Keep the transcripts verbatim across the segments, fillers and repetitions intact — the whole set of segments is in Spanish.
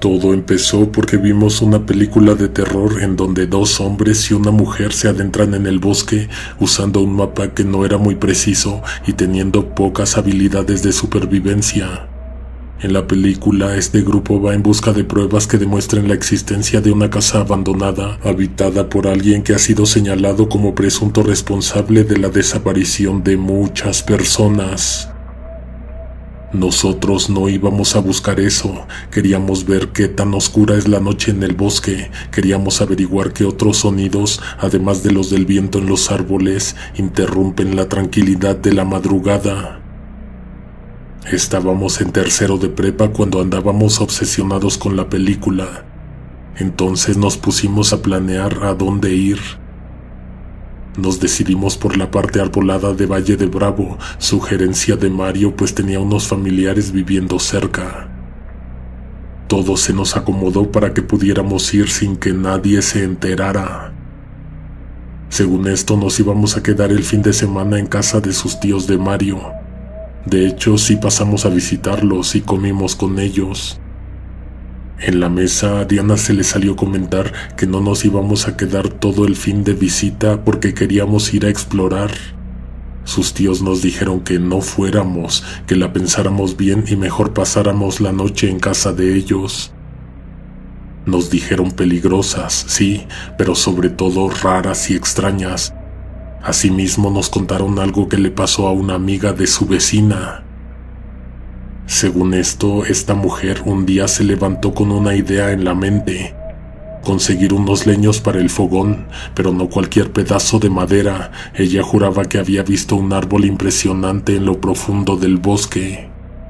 Todo empezó porque vimos una película de terror en donde dos hombres y una mujer se adentran en el bosque usando un mapa que no era muy preciso y teniendo pocas habilidades de supervivencia. En la película, este grupo va en busca de pruebas que demuestren la existencia de una casa abandonada, habitada por alguien que ha sido señalado como presunto responsable de la desaparición de muchas personas. Nosotros no íbamos a buscar eso, queríamos ver qué tan oscura es la noche en el bosque, queríamos averiguar qué otros sonidos, además de los del viento en los árboles, interrumpen la tranquilidad de la madrugada. Estábamos en tercero de prepa cuando andábamos obsesionados con la película. Entonces nos pusimos a planear a dónde ir. Nos decidimos por la parte arbolada de Valle de Bravo, sugerencia de Mario, pues tenía unos familiares viviendo cerca. Todo se nos acomodó para que pudiéramos ir sin que nadie se enterara. Según esto, nos íbamos a quedar el fin de semana en casa de sus tíos de Mario. De hecho, sí pasamos a visitarlos y comimos con ellos. En la mesa, a Diana se le salió comentar que no nos íbamos a quedar todo el fin de visita porque queríamos ir a explorar. Sus tíos nos dijeron que no fuéramos, que la pensáramos bien y mejor pasáramos la noche en casa de ellos. Nos dijeron peligrosas, sí, pero sobre todo raras y extrañas. Asimismo nos contaron algo que le pasó a una amiga de su vecina. Según esto, esta mujer un día se levantó con una idea en la mente: conseguir unos leños para el fogón, pero no cualquier pedazo de madera. Ella juraba que había visto un árbol impresionante en lo profundo del bosque.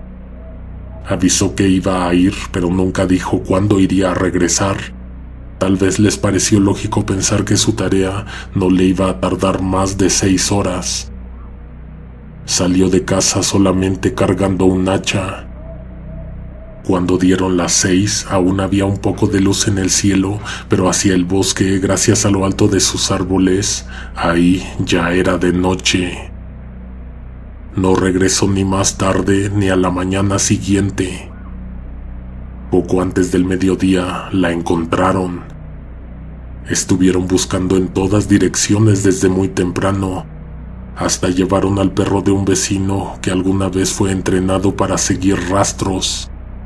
Avisó que iba a ir, pero nunca dijo cuándo iría a regresar. Tal vez les pareció lógico pensar que su tarea no le iba a tardar más de seis horas. Salió de casa solamente cargando un hacha. Cuando dieron las seis, aún había un poco de luz en el cielo, pero hacia el bosque, gracias a lo alto de sus árboles, ahí ya era de noche. No regresó ni más tarde ni a la mañana siguiente. Poco antes del mediodía la encontraron. Estuvieron buscando en todas direcciones desde muy temprano. Hasta llevaron al perro de un vecino que alguna vez fue entrenado para seguir rastros.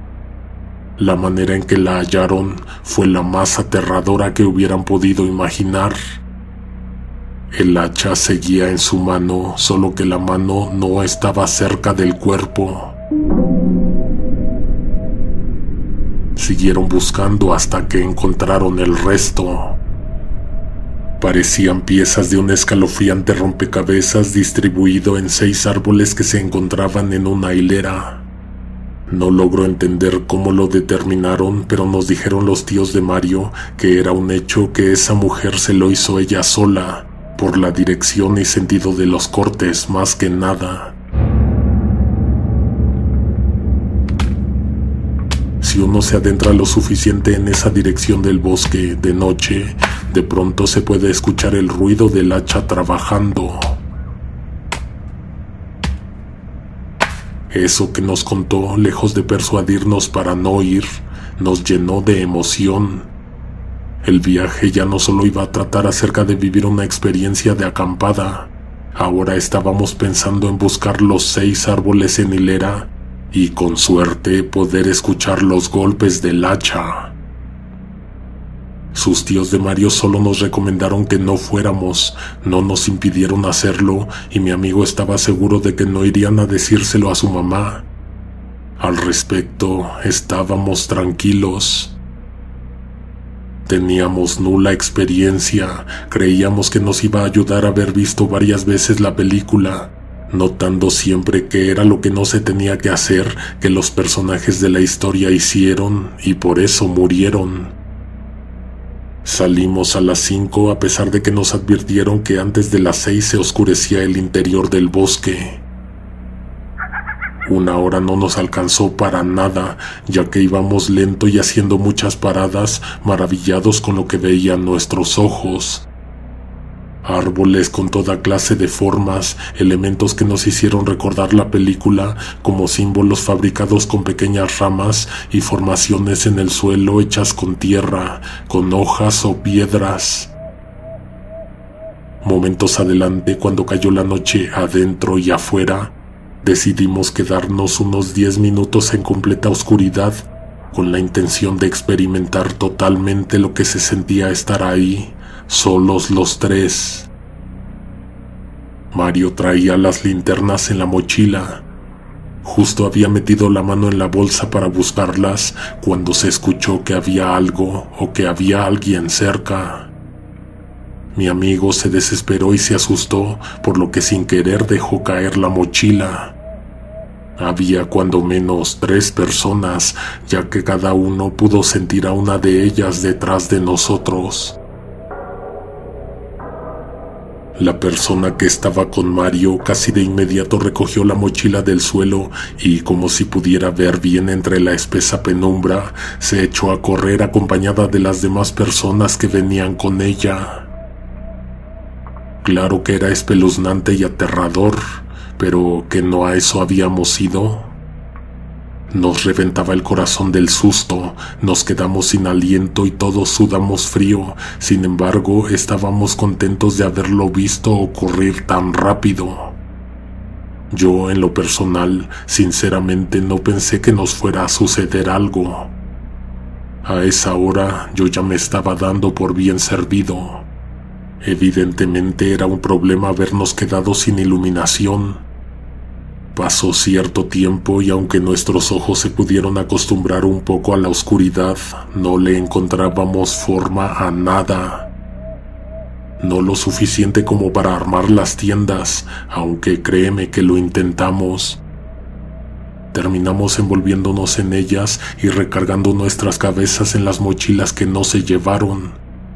La manera en que la hallaron fue la más aterradora que hubieran podido imaginar. El hacha seguía en su mano, solo que la mano no estaba cerca del cuerpo. Siguieron buscando hasta que encontraron el resto. Parecían piezas de un escalofriante rompecabezas distribuido en seis árboles que se encontraban en una hilera. No logro entender cómo lo determinaron, pero nos dijeron los tíos de Mario que era un hecho que esa mujer se lo hizo ella sola, por la dirección y sentido de los cortes más que nada. Si uno se adentra lo suficiente en esa dirección del bosque de noche, de pronto se puede escuchar el ruido del hacha trabajando. Eso que nos contó, lejos de persuadirnos para no ir, nos llenó de emoción. El viaje ya no solo iba a tratar acerca de vivir una experiencia de acampada. Ahora estábamos pensando en buscar los seis árboles en hilera y con suerte poder escuchar los golpes del hacha. Sus tíos de Mario solo nos recomendaron que no fuéramos, no nos impidieron hacerlo y mi amigo estaba seguro de que no irían a decírselo a su mamá. Al respecto, estábamos tranquilos. Teníamos nula experiencia, creíamos que nos iba a ayudar a haber visto varias veces la película, notando siempre que era lo que no se tenía que hacer, que los personajes de la historia hicieron y por eso murieron. Salimos a las cinco a pesar de que nos advirtieron que antes de las seis se oscurecía el interior del bosque. Una hora no nos alcanzó para nada, ya que íbamos lento y haciendo muchas paradas, maravillados con lo que veían nuestros ojos. Árboles con toda clase de formas, elementos que nos hicieron recordar la película, como símbolos fabricados con pequeñas ramas y formaciones en el suelo hechas con tierra, con hojas o piedras. Momentos adelante, cuando cayó la noche adentro y afuera, decidimos quedarnos unos diez minutos en completa oscuridad, con la intención de experimentar totalmente lo que se sentía estar ahí, solos los tres. Mario traía las linternas en la mochila. Justo había metido la mano en la bolsa para buscarlas cuando se escuchó que había algo o que había alguien cerca. Mi amigo se desesperó y se asustó, por lo que sin querer dejó caer la mochila. Había cuando menos tres personas, ya que cada uno pudo sentir a una de ellas detrás de nosotros. La persona que estaba con Mario casi de inmediato recogió la mochila del suelo y, como si pudiera ver bien entre la espesa penumbra, se echó a correr acompañada de las demás personas que venían con ella. Claro que era espeluznante y aterrador, pero ¿que no a eso habíamos ido? Nos reventaba el corazón del susto, nos quedamos sin aliento y todos sudamos frío. Sin embargo, estábamos contentos de haberlo visto ocurrir tan rápido. Yo, en lo personal, sinceramente no pensé que nos fuera a suceder algo. A esa hora yo ya me estaba dando por bien servido. Evidentemente era un problema habernos quedado sin iluminación. Pasó cierto tiempo y aunque nuestros ojos se pudieron acostumbrar un poco a la oscuridad, no le encontrábamos forma a nada. No lo suficiente como para armar las tiendas, aunque créeme que lo intentamos. Terminamos envolviéndonos en ellas y recargando nuestras cabezas en las mochilas que no se llevaron.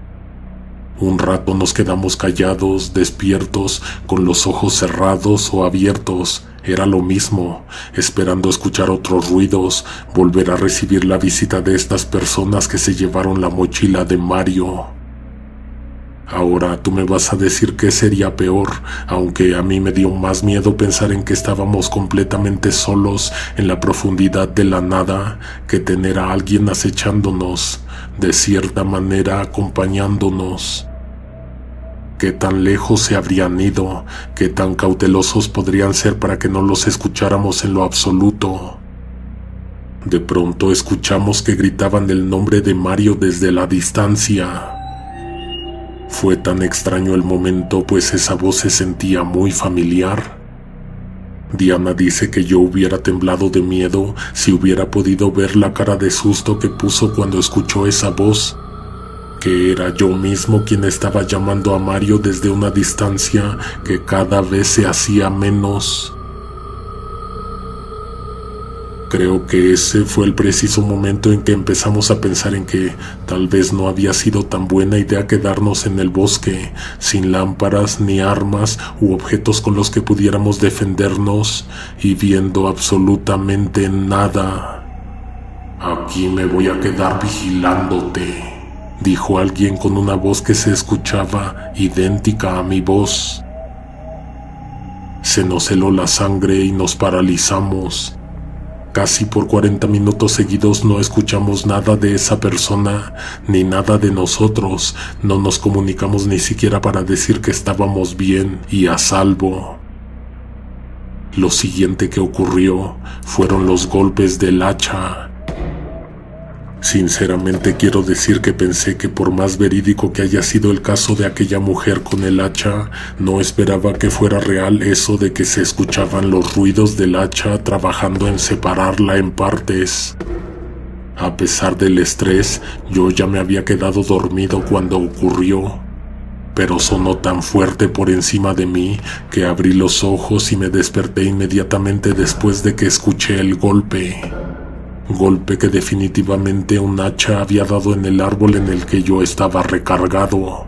Un rato nos quedamos callados, despiertos, con los ojos cerrados o abiertos. Era lo mismo, esperando escuchar otros ruidos, volver a recibir la visita de estas personas que se llevaron la mochila de Mario. Ahora tú me vas a decir qué sería peor, aunque a mí me dio más miedo pensar en que estábamos completamente solos en la profundidad de la nada, que tener a alguien acechándonos, de cierta manera acompañándonos. ¿Qué tan lejos se habrían ido? ¿Qué tan cautelosos podrían ser para que no los escucháramos en lo absoluto? De pronto escuchamos que gritaban el nombre de Mario desde la distancia. Fue tan extraño el momento, pues esa voz se sentía muy familiar. Diana dice que yo hubiera temblado de miedo si hubiera podido ver la cara de susto que puso cuando escuchó esa voz, que era yo mismo quien estaba llamando a Mario desde una distancia que cada vez se hacía menos. Creo que ese fue el preciso momento en que empezamos a pensar en que tal vez no había sido tan buena idea quedarnos en el bosque, sin lámparas ni armas u objetos con los que pudiéramos defendernos y viendo absolutamente nada. «Aquí me voy a quedar vigilándote», dijo alguien con una voz que se escuchaba idéntica a mi voz. Se nos heló la sangre y nos paralizamos. Casi por cuarenta minutos seguidos no escuchamos nada de esa persona, ni nada de nosotros. No nos comunicamos ni siquiera para decir que estábamos bien y a salvo. Lo siguiente que ocurrió fueron los golpes del hacha. Sinceramente quiero decir que pensé que por más verídico que haya sido el caso de aquella mujer con el hacha, no esperaba que fuera real eso de que se escuchaban los ruidos del hacha trabajando en separarla en partes. A pesar del estrés, yo ya me había quedado dormido cuando ocurrió, pero sonó tan fuerte por encima de mí que abrí los ojos y me desperté inmediatamente después de que escuché el golpe. Golpe que definitivamente un hacha había dado en el árbol en el que yo estaba recargado.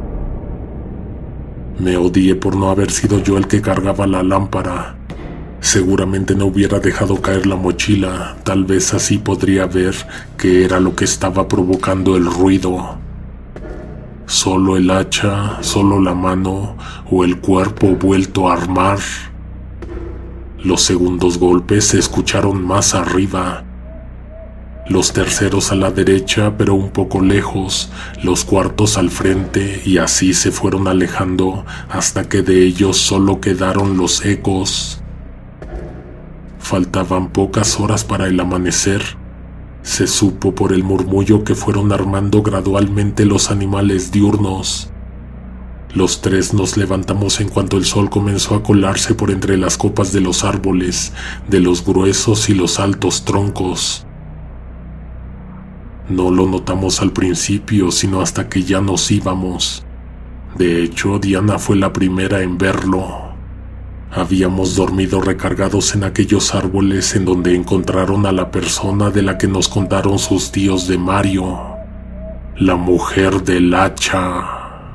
Me odié por no haber sido yo el que cargaba la lámpara. Seguramente no hubiera dejado caer la mochila, tal vez así podría ver qué era lo que estaba provocando el ruido. Solo el hacha, solo la mano o el cuerpo vuelto a armar. Los segundos golpes se escucharon más arriba. Los terceros a la derecha, pero un poco lejos, los cuartos al frente, y así se fueron alejando hasta que de ellos solo quedaron los ecos. Faltaban pocas horas para el amanecer. Se supo por el murmullo que fueron armando gradualmente los animales diurnos. Los tres nos levantamos en cuanto el sol comenzó a colarse por entre las copas de los árboles, de los gruesos y los altos troncos. No lo notamos al principio, sino hasta que ya nos íbamos. De hecho, Diana fue la primera en verlo. Habíamos dormido recargados en aquellos árboles en donde encontraron a la persona de la que nos contaron sus tíos de Mario, la mujer del hacha.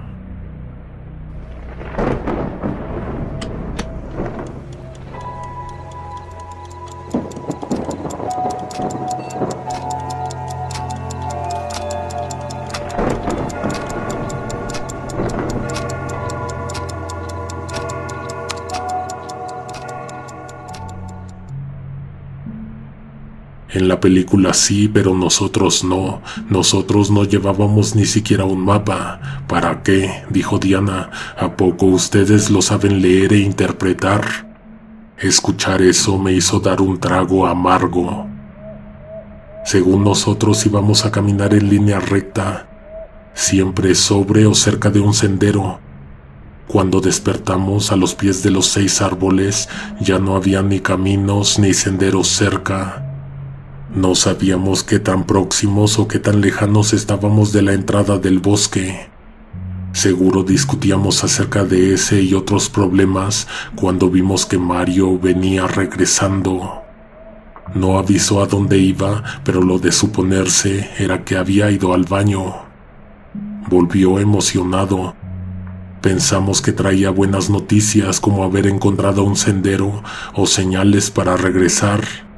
En la película sí, pero nosotros no. Nosotros no llevábamos ni siquiera un mapa. ¿Para qué?, dijo Diana. ¿A poco ustedes lo saben leer e interpretar? Escuchar eso me hizo dar un trago amargo. Según nosotros íbamos a caminar en línea recta, siempre sobre o cerca de un sendero. Cuando despertamos a los pies de los seis árboles, ya no había ni caminos ni senderos cerca. No sabíamos qué tan próximos o qué tan lejanos estábamos de la entrada del bosque. Seguro discutíamos acerca de ese y otros problemas cuando vimos que Mario venía regresando. No avisó a dónde iba, pero lo de suponerse era que había ido al baño. Volvió emocionado. Pensamos que traía buenas noticias, como haber encontrado un sendero o señales para regresar.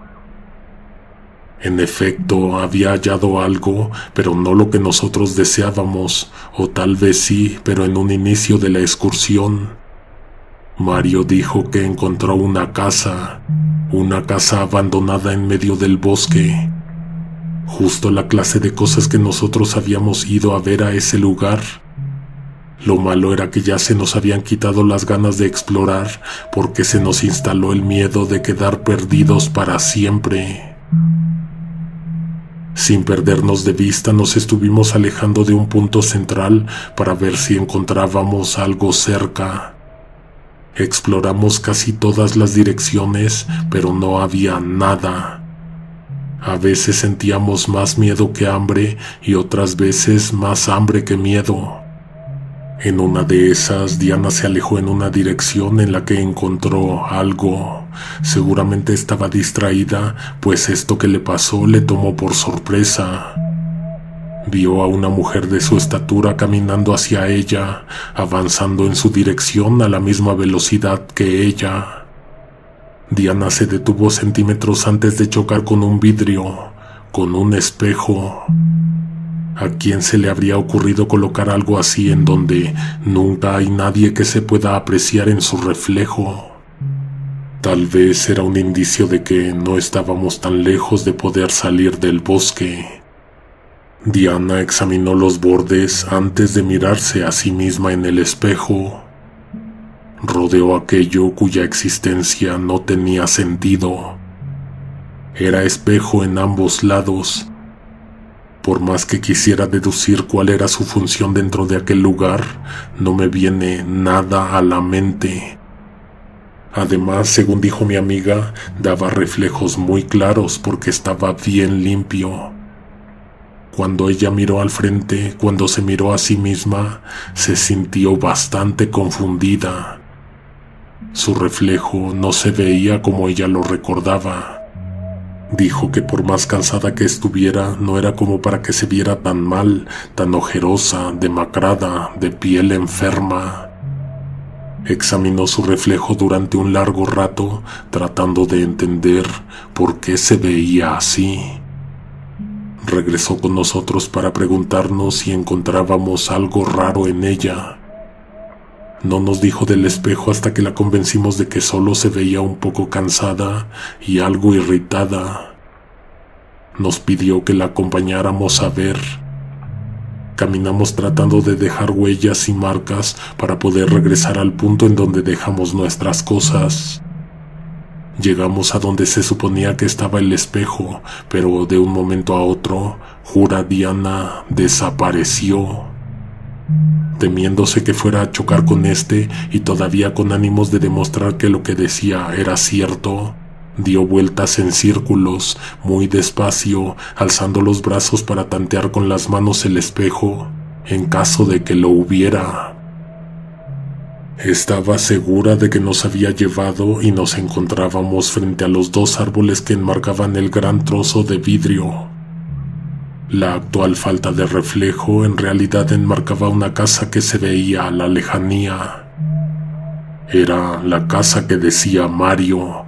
En efecto, había hallado algo, pero no lo que nosotros deseábamos, o tal vez sí, pero en un inicio de la excursión. Mario dijo que encontró una casa, una casa abandonada en medio del bosque. Justo la clase de cosas que nosotros habíamos ido a ver a ese lugar. Lo malo era que ya se nos habían quitado las ganas de explorar, porque se nos instaló el miedo de quedar perdidos para siempre. Sin perdernos de vista, nos estuvimos alejando de un punto central para ver si encontrábamos algo cerca. Exploramos casi todas las direcciones, pero no había nada. A veces sentíamos más miedo que hambre y otras veces más hambre que miedo. En una de esas, Diana se alejó en una dirección en la que encontró algo. Seguramente estaba distraída, pues esto que le pasó le tomó por sorpresa. Vio a una mujer de su estatura caminando hacia ella, avanzando en su dirección a la misma velocidad que ella. Diana se detuvo centímetros antes de chocar con un vidrio, con un espejo. ¿A quién se le habría ocurrido colocar algo así en donde nunca hay nadie que se pueda apreciar en su reflejo? Tal vez era un indicio de que no estábamos tan lejos de poder salir del bosque. Diana examinó los bordes antes de mirarse a sí misma en el espejo. Rodeó aquello cuya existencia no tenía sentido. Era espejo en ambos lados. Por más que quisiera deducir cuál era su función dentro de aquel lugar, no me viene nada a la mente. Además, según dijo mi amiga, daba reflejos muy claros porque estaba bien limpio. Cuando ella miró al frente, cuando se miró a sí misma, se sintió bastante confundida. Su reflejo no se veía como ella lo recordaba. Dijo que por más cansada que estuviera, no era como para que se viera tan mal, tan ojerosa, demacrada, de piel enferma. Examinó su reflejo durante un largo rato, tratando de entender por qué se veía así. regresó con nosotros para preguntarnos si encontrábamos algo raro en ella. No nos dijo del espejo hasta que la convencimos de que solo se veía un poco cansada y algo irritada. Nos pidió que la acompañáramos a ver. Caminamos tratando de dejar huellas y marcas para poder regresar al punto en donde dejamos nuestras cosas. Llegamos a donde se suponía que estaba el espejo, pero de un momento a otro, jura Diana, desapareció. Temiéndose que fuera a chocar con este y todavía con ánimos de demostrar que lo que decía era cierto, dio vueltas en círculos, muy despacio, alzando los brazos para tantear con las manos el espejo, en caso de que lo hubiera. Estaba segura de que nos había llevado y nos encontrábamos frente a los dos árboles que enmarcaban el gran trozo de vidrio. La actual falta de reflejo en realidad enmarcaba una casa que se veía a la lejanía. Era la casa que decía Mario.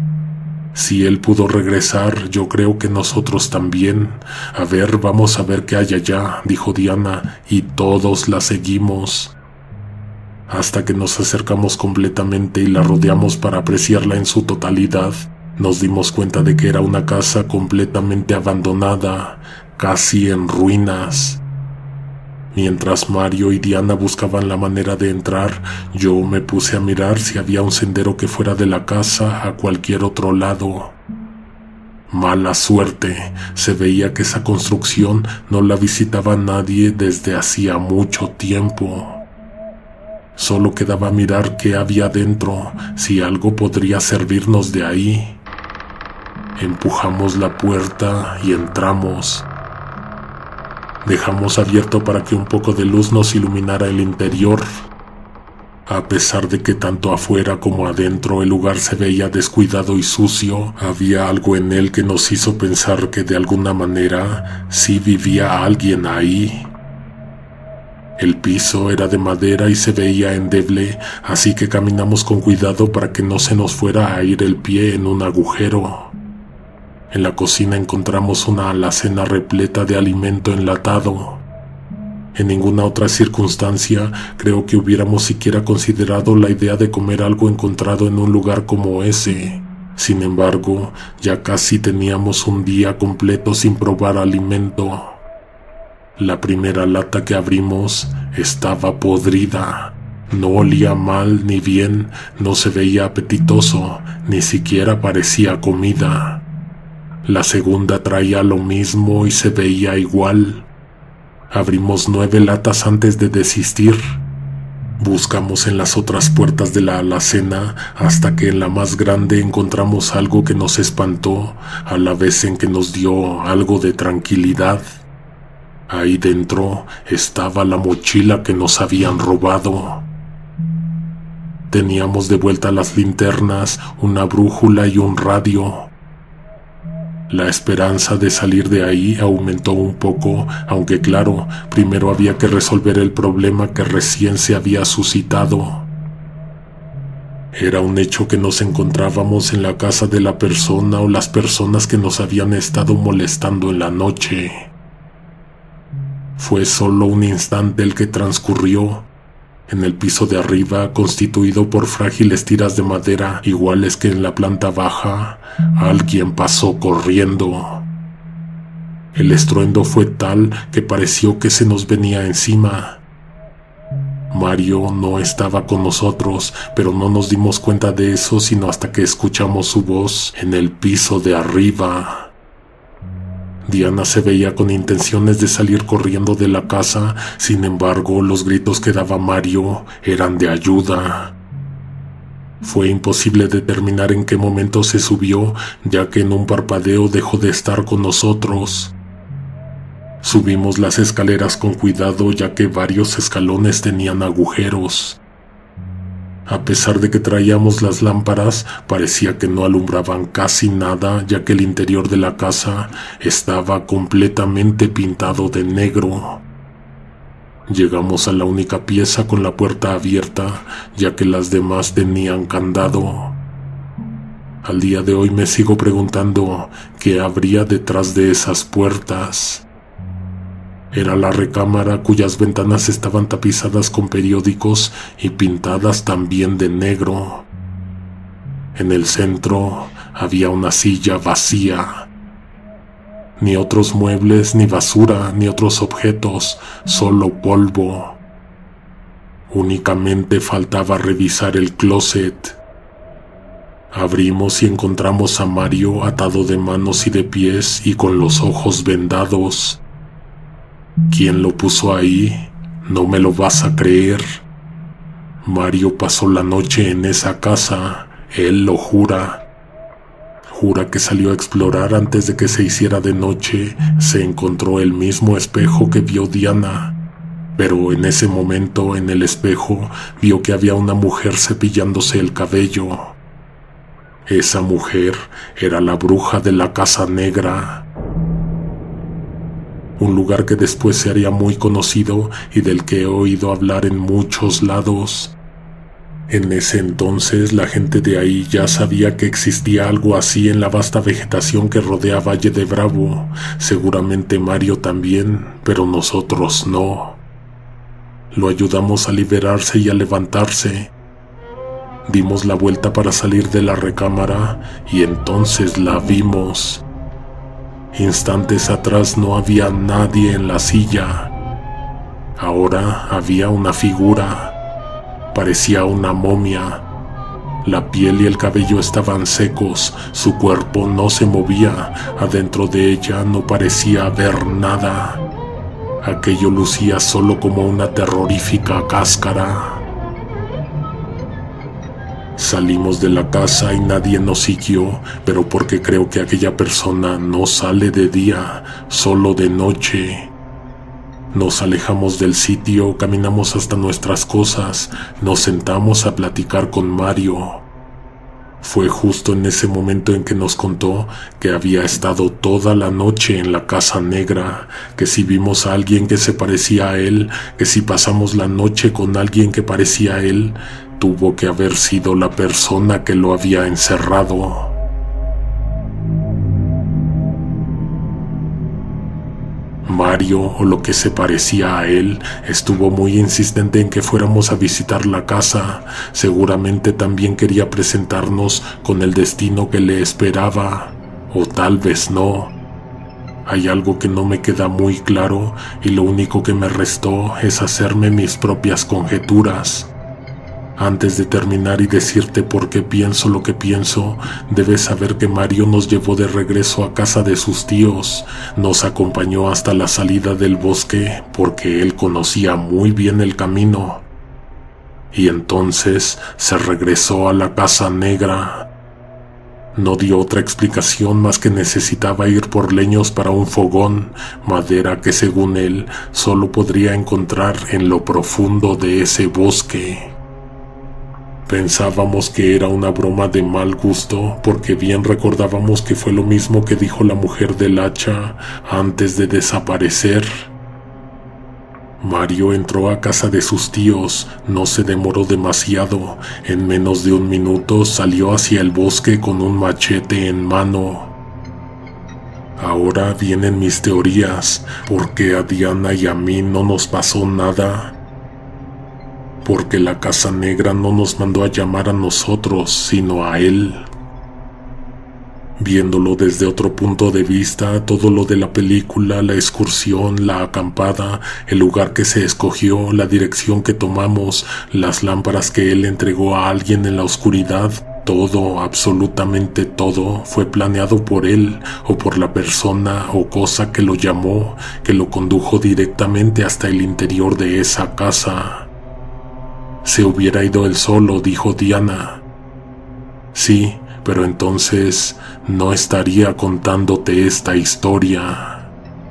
Si él pudo regresar, yo creo que nosotros también. A ver, vamos a ver qué hay allá, dijo Diana, y todos la seguimos. Hasta que nos acercamos completamente y la rodeamos para apreciarla en su totalidad, nos dimos cuenta de que era una casa completamente abandonada, casi en ruinas. Mientras Mario y Diana buscaban la manera de entrar, yo me puse a mirar si había un sendero que fuera de la casa a cualquier otro lado. Mala suerte, se veía que esa construcción no la visitaba nadie desde hacía mucho tiempo. Solo quedaba mirar qué había dentro, si algo podría servirnos de ahí. Empujamos la puerta y entramos. Dejamos abierto para que un poco de luz nos iluminara el interior. A pesar de que tanto afuera como adentro el lugar se veía descuidado y sucio, había algo en él que nos hizo pensar que de alguna manera sí vivía alguien ahí. El piso era de madera y se veía endeble, así que caminamos con cuidado para que no se nos fuera a ir el pie en un agujero. En la cocina encontramos una alacena repleta de alimento enlatado. En ninguna otra circunstancia creo que hubiéramos siquiera considerado la idea de comer algo encontrado en un lugar como ese. Sin embargo, ya casi teníamos un día completo sin probar alimento. La primera lata que abrimos estaba podrida. No olía mal ni bien, no se veía apetitoso, ni siquiera parecía comida. La segunda traía lo mismo y se veía igual. Abrimos nueve latas antes de desistir. Buscamos en las otras puertas de la alacena hasta que en la más grande encontramos algo que nos espantó, a la vez en que nos dio algo de tranquilidad. Ahí dentro estaba la mochila que nos habían robado. Teníamos de vuelta las linternas, una brújula y un radio. La esperanza de salir de ahí aumentó un poco, aunque claro, primero había que resolver el problema que recién se había suscitado. Era un hecho que nos encontrábamos en la casa de la persona o las personas que nos habían estado molestando en la noche. Fue solo un instante el que transcurrió. En el piso de arriba, constituido por frágiles tiras de madera iguales que en la planta baja, alguien pasó corriendo. El estruendo fue tal que pareció que se nos venía encima. Mario no estaba con nosotros, pero no nos dimos cuenta de eso sino hasta que escuchamos su voz en el piso de arriba. Diana se veía con intenciones de salir corriendo de la casa, sin embargo, los gritos que daba Mario eran de ayuda. Fue imposible determinar en qué momento se subió, ya que en un parpadeo dejó de estar con nosotros. Subimos las escaleras con cuidado, ya que varios escalones tenían agujeros. A pesar de que traíamos las lámparas, parecía que no alumbraban casi nada, ya que el interior de la casa estaba completamente pintado de negro. Llegamos a la única pieza con la puerta abierta, ya que las demás tenían candado. Al día de hoy me sigo preguntando qué habría detrás de esas puertas. Era la recámara cuyas ventanas estaban tapizadas con periódicos y pintadas también de negro. En el centro había una silla vacía. Ni otros muebles, ni basura, ni otros objetos, solo polvo. Únicamente faltaba revisar el closet. Abrimos y encontramos a Mario atado de manos y de pies y con los ojos vendados. ¿Quién lo puso ahí? No me lo vas a creer. Mario pasó la noche en esa casa, él lo jura. Jura que salió a explorar antes de que se hiciera de noche, se encontró el mismo espejo que vio Diana. Pero en ese momento, en el espejo, vio que había una mujer cepillándose el cabello. Esa mujer era la bruja de la Casa Negra. Un lugar que después se haría muy conocido y del que he oído hablar en muchos lados. En ese entonces la gente de ahí ya sabía que existía algo así en la vasta vegetación que rodea Valle de Bravo. Seguramente Mario también, pero nosotros no. Lo ayudamos a liberarse y a levantarse. Dimos la vuelta para salir de la recámara y entonces la vimos. Instantes atrás no había nadie en la silla. Ahora había una figura. Parecía una momia. La piel y el cabello estaban secos, su cuerpo no se movía, adentro de ella no parecía haber nada. Aquello lucía solo como una terrorífica cáscara. Salimos de la casa y nadie nos siguió, pero porque creo que aquella persona no sale de día, solo de noche. Nos alejamos del sitio, caminamos hasta nuestras cosas, nos sentamos a platicar con Mario. Fue justo en ese momento en que nos contó que había estado toda la noche en la Casa Negra, que si vimos a alguien que se parecía a él, que si pasamos la noche con alguien que parecía a él, tuvo que haber sido la persona que lo había encerrado. Mario, o lo que se parecía a él, estuvo muy insistente en que fuéramos a visitar la casa. Seguramente también quería presentarnos con el destino que le esperaba, o tal vez no. Hay algo que no me queda muy claro y lo único que me restó es hacerme mis propias conjeturas. Antes de terminar y decirte por qué pienso lo que pienso, debes saber que Mario nos llevó de regreso a casa de sus tíos. Nos acompañó hasta la salida del bosque porque él conocía muy bien el camino. Y entonces se regresó a la Casa Negra. No dio otra explicación más que necesitaba ir por leños para un fogón, madera que según él solo podría encontrar en lo profundo de ese bosque. Pensábamos que era una broma de mal gusto, porque bien recordábamos que fue lo mismo que dijo la mujer del hacha antes de desaparecer. Mario entró a casa de sus tíos, no se demoró demasiado, en menos de un minuto salió hacia el bosque con un machete en mano. Ahora vienen mis teorías, porque a Diana y a mí no nos pasó nada. Porque la Casa Negra no nos mandó a llamar a nosotros, sino a él. Viéndolo desde otro punto de vista, todo lo de la película, la excursión, la acampada, el lugar que se escogió, la dirección que tomamos, las lámparas que él entregó a alguien en la oscuridad, todo, absolutamente todo, fue planeado por él o por la persona o cosa que lo llamó, que lo condujo directamente hasta el interior de esa casa. Se hubiera ido él solo, dijo Diana. Sí, pero entonces no estaría contándote esta historia.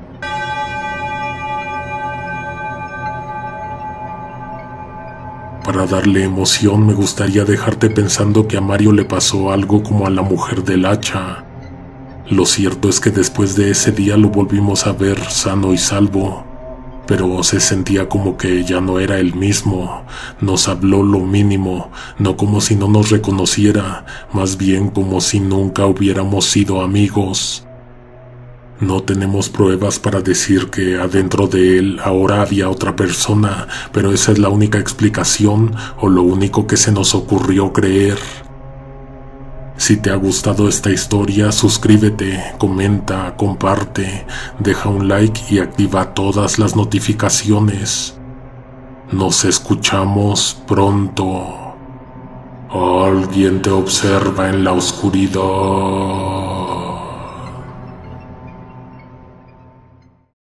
Para darle emoción me gustaría dejarte pensando que a Mario le pasó algo como a la mujer del hacha. Lo cierto es que después de ese día lo volvimos a ver sano y salvo. pero se sentía como que ya no era el mismo. Nos habló lo mínimo, no como si no nos reconociera, más bien como si nunca hubiéramos sido amigos. No tenemos pruebas para decir que adentro de él ahora había otra persona, pero esa es la única explicación o lo único que se nos ocurrió creer. Si te ha gustado esta historia, suscríbete, comenta, comparte, deja un like y activa todas las notificaciones. Nos escuchamos pronto. Alguien te observa en la oscuridad.